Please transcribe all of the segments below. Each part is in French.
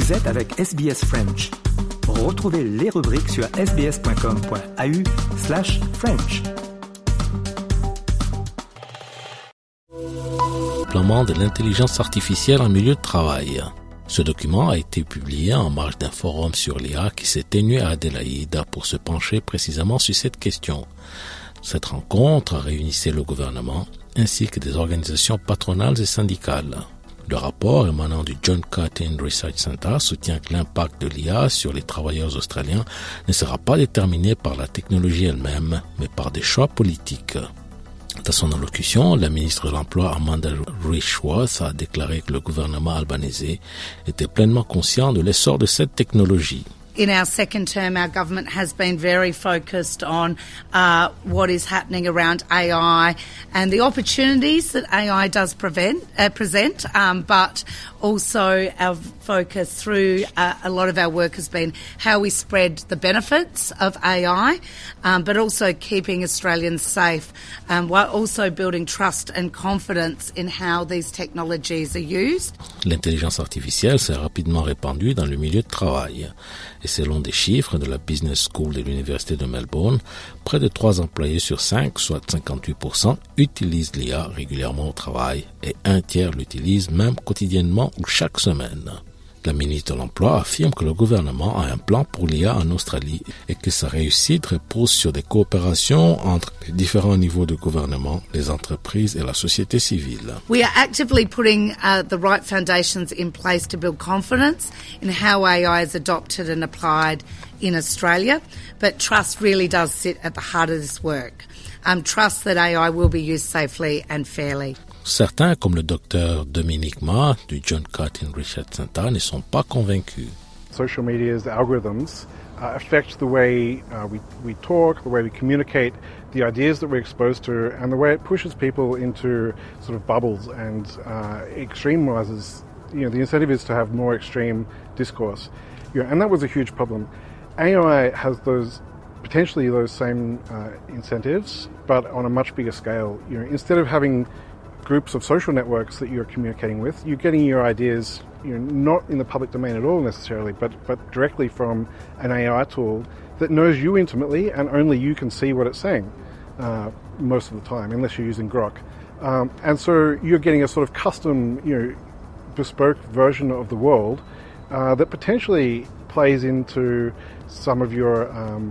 Vous êtes avec SBS French. Retrouvez les rubriques sur sbs.com.au/French. Déploiement de l'intelligence artificielle en milieu de travail. Ce document a été publié en marge d'un forum sur l'IA qui s'est tenu à Adélaïde pour se pencher précisément sur cette question. Cette rencontre réunissait le gouvernement ainsi que des organisations patronales et syndicales. Le rapport émanant du John Curtin Research Center soutient que l'impact de l'IA sur les travailleurs australiens ne sera pas déterminé par la technologie elle-même, mais par des choix politiques. Dans son allocution, la ministre de l'Emploi Amanda Rishworth a déclaré que le gouvernement albanais était pleinement conscient de l'essor de cette technologie. In our second term, our government has been very focused on what is happening around AI and the opportunities that AI does present, but also our focus through a lot of our work has been how we spread the benefits of AI, but also keeping Australians safe, while also building trust and confidence in how these technologies are used. L'intelligence artificielle s'est rapidement répandue dans le milieu de travail. Et selon des chiffres de la Business School de l'Université de Melbourne, près de 3 employés sur 5, soit 58%, utilisent l'IA régulièrement au travail et un tiers l'utilise même quotidiennement ou chaque semaine. La ministre de l'Emploi affirme que le gouvernement a un plan pour l'IA en Australie et que sa réussite repose sur des coopérations entre les différents niveaux de gouvernement, les entreprises et la société civile. We are actively putting the right foundations in place to build confidence in how AI is adopted and applied in Australia, but trust really does sit at the heart of this work. Trust that AI will be used safely and fairly. Certains, comme le docteur Dominique Ma du John Curtin Research Center, ne sont pas convaincus. Social media's algorithms affect the way we talk, the way we communicate, the ideas that we're exposed to, and the way it pushes people into sort of bubbles and extremizes. The incentive is to have more extreme discourse, and that was a huge problem. AI has potentially those same incentives, but on a much bigger scale. Instead of having groups of social networks that you're communicating with, you're getting your ideas, not in the public domain at all necessarily, but directly from an AI tool that knows you intimately and only you can see what it's saying most of the time, unless you're using Grok. And so you're getting a sort of custom, bespoke version of the world that potentially plays into some of your,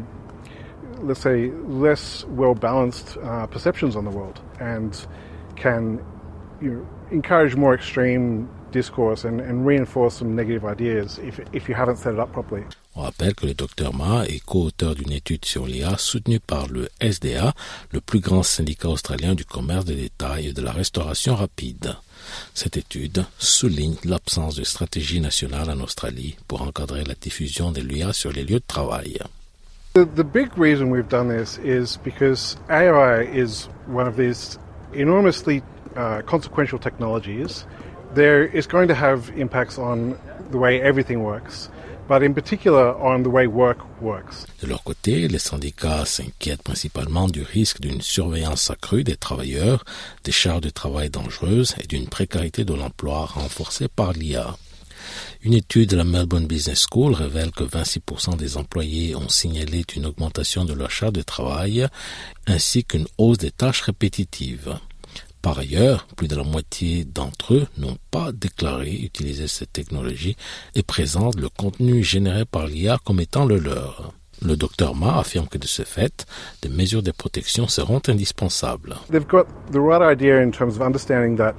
let's say, less well-balanced perceptions on the world and can encourage more extreme discourse and reinforce some negative ideas if you haven't set it up properly. On rappelle que le Dr Ma est co-auteur d'une étude sur l'IA soutenue par le SDA, le plus grand syndicat australien du commerce de détail et de la restauration rapide. Cette étude souligne l'absence de stratégie nationale en Australie pour encadrer la diffusion de l'IA sur les lieux de travail. The big reason we've done this is because AI is one of these enormously consequential technologies. There is going to have impacts on the way everything works, but in particular on the way work works. De leur côté, les syndicats s'inquiètent principalement du risque d'une surveillance accrue des travailleurs, des charges de travail dangereuses et d'une précarité de l'emploi renforcée par l'IA. Une étude de la Melbourne Business School révèle que 26% des employés ont signalé une augmentation de leur charge de travail ainsi qu'une hausse des tâches répétitives. Par ailleurs, plus de la moitié d'entre eux n'ont pas déclaré utiliser cette technologie et présentent le contenu généré par l'IA comme étant le leur. Le Dr Ma affirme que de ce fait, des mesures de protection seront indispensables. They've got the right idea in terms of understanding that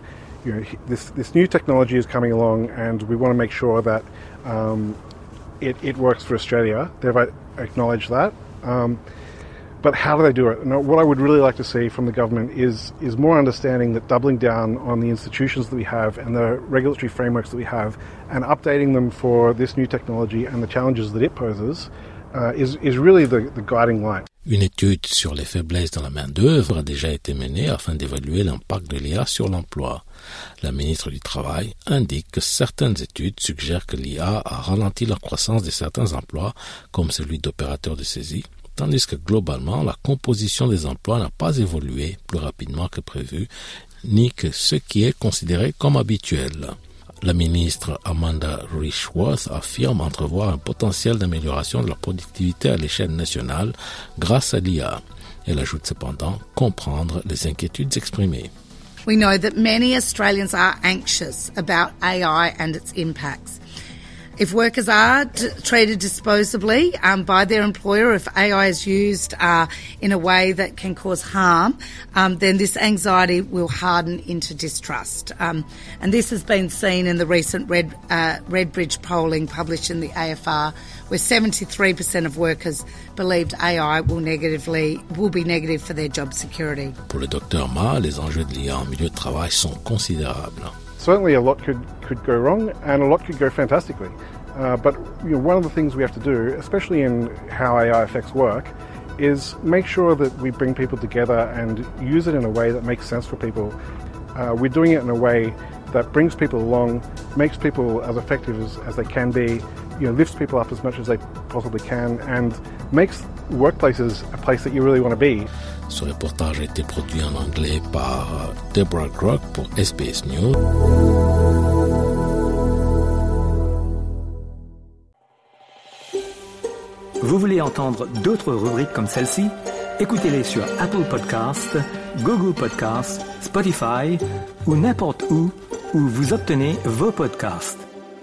this new technology is coming along and we want to make sure that it works for Australia. They've acknowledged that. But how do they do it? Now, what I would really like to see from the government is more understanding that doubling down on the institutions that we have and the regulatory frameworks that we have and updating them for this new technology and the challenges that it poses is really the guiding light. Une étude sur les faiblesses dans la main-d'œuvre a déjà été menée afin d'évaluer l'impact de l'IA sur l'emploi. La ministre du Travail indique que certaines études suggèrent que l'IA a ralenti la croissance de certains emplois, comme celui d'opérateur de saisie, tandis que globalement, la composition des emplois n'a pas évolué plus rapidement que prévu, ni que ce qui est considéré comme habituel. La ministre Amanda Rishworth affirme entrevoir un potentiel d'amélioration de la productivité à l'échelle nationale grâce à l'IA. Elle ajoute cependant comprendre les inquiétudes exprimées. We know that many Australians are anxious about AI and its impacts. If workers are treated disposably by their employer, if AI is used in a way that can cause harm, then this anxiety will harden into distrust. And this has been seen in the recent Redbridge polling published in the AFR, where 73% of workers believed AI will be negative for their job security. Pour le Dr Ma, les enjeux de l'IA en milieu de travail sont considérables. Certainly a lot could go wrong and a lot could go fantastically. But one of the things we have to do, especially in how AI affects work, is make sure that we bring people together and use it in a way that makes sense for people. We're doing it in a way that brings people along, makes people as effective as they can be, lifts people up as much as they possibly can, and makes workplaces a place that you really want to be. Ce reportage a été produit en anglais par Deborah Grock pour SBS News. Vous voulez entendre d'autres rubriques comme celle-ci? Écoutez-les sur Apple Podcasts, Google Podcasts, Spotify ou n'importe où vous obtenez vos podcasts.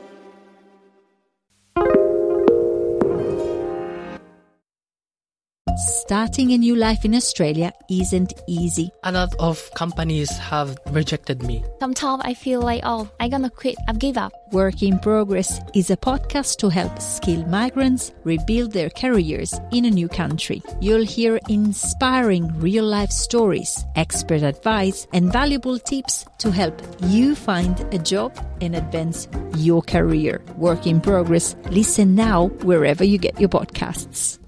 Starting a new life in Australia isn't easy. A lot of companies have rejected me. Sometimes I feel like, I'm gonna quit, I've give up. Work in Progress is a podcast to help skilled migrants rebuild their careers in a new country. You'll hear inspiring real-life stories, expert advice, and valuable tips to help you find a job and advance your career. Work in Progress. Listen now wherever you get your podcasts.